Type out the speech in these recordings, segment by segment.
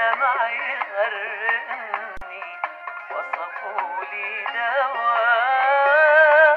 الدمع يغرني وصفوا لي دواء.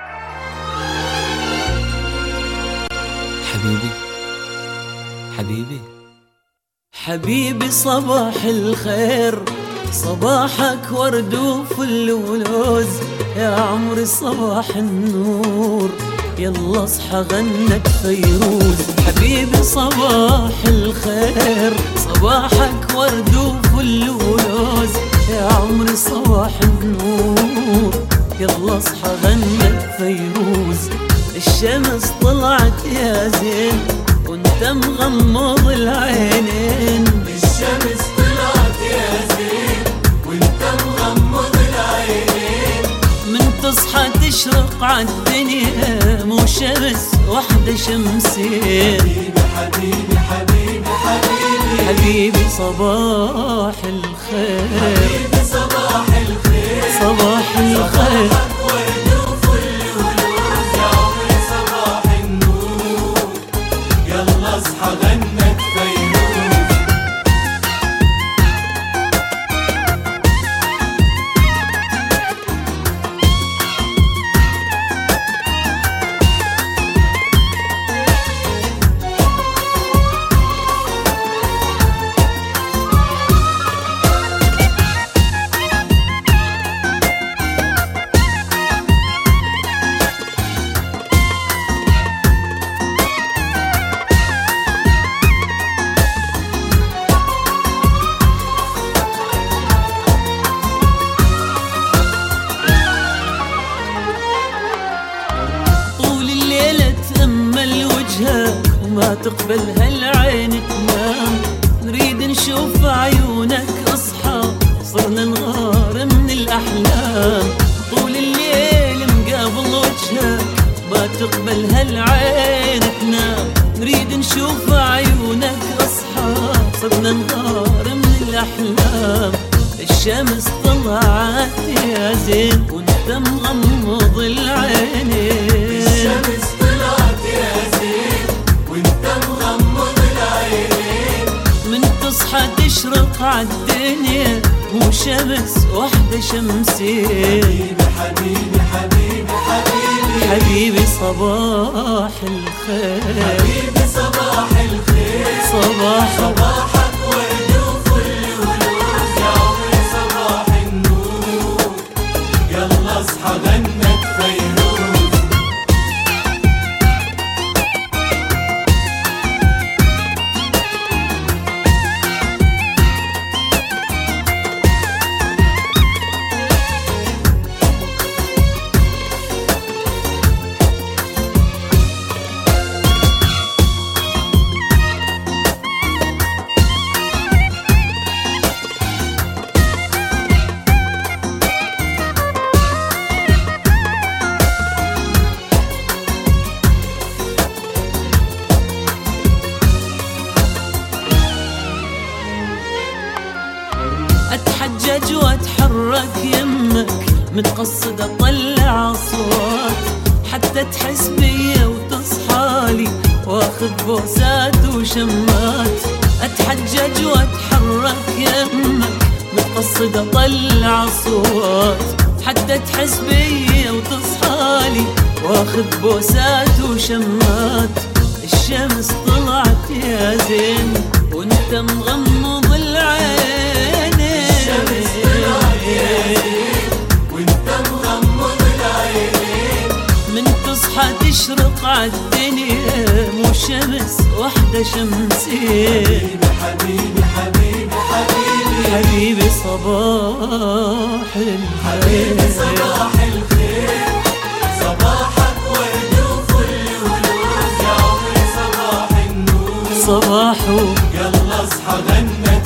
حبيبي حبيبي حبيبي صباح الخير، صباحك ورد وفل ولوز، يا عمري صباح النور، يلا اصحى غنت فيروز. حبيبي صباح الخير، صباحك ورد وفل ولوز، يا عمري صباح النور، يلا اصحى غنت فيروز. الشمس طلعت يا زين وانت مغمض العينين، الشمس طلعت يا زين وانت مغمض العينين. من تصحى تشرق عالدنيا مو شمس وحدة شمسين. حبيبي حبيبي حبيبي حبيبي صباح الخير، حبيبي صباح الخير، صباح الخير. ورد وفل ولوز، يا عمري صباح النور، يلا اصحى غنت فيروز. وما تقبل هالعين تنام، نريد نشوف عيونك اصحى، صرنا نغار من الاحلام. طول الليل مقابل وجهك، ما تقبل هالعين تنام، نريد نشوف عيونك اصحى، صرنا نغار من الاحلام. الشمس طلعت يا زين وانت مغمض العينين، الشمس طلعت يا زين وانت مغمض العينين. من تصحى تشرق عالدنيا مو شمس وحدة شمسين. حبيبي حبيبي حبيبي حبيبي صباح الخير، حبيبي صباح الخير، صباحك ورد وفل ولوز، يا عمري صباح النور، يلا اصحى غنت فيروز. اتحجج واتحرك يمك، متقصد اطلع اصوات، حتى تحس بيا وتصحالي، واخذ بوسات وشمات. اتحجج واتحرك يمك، متقصد اطلع اصوات، حتى تحس بيا وتصحالي، واخذ بوسات وشمات. الشمس طلعت يا زين وانت مغمض العين، الشمس طلعت يا زين وانت مغمض العينين. من تصحى تشرق عالدنيا مو شمس وحدة شمسين. حبيبي حبيبي حبيبي حبيبي صباح الخير، حبيبي صباح الخير، صباحك ورد وفل ولوز، يا عمري صباح النور، صباحه يلا اصحى غنت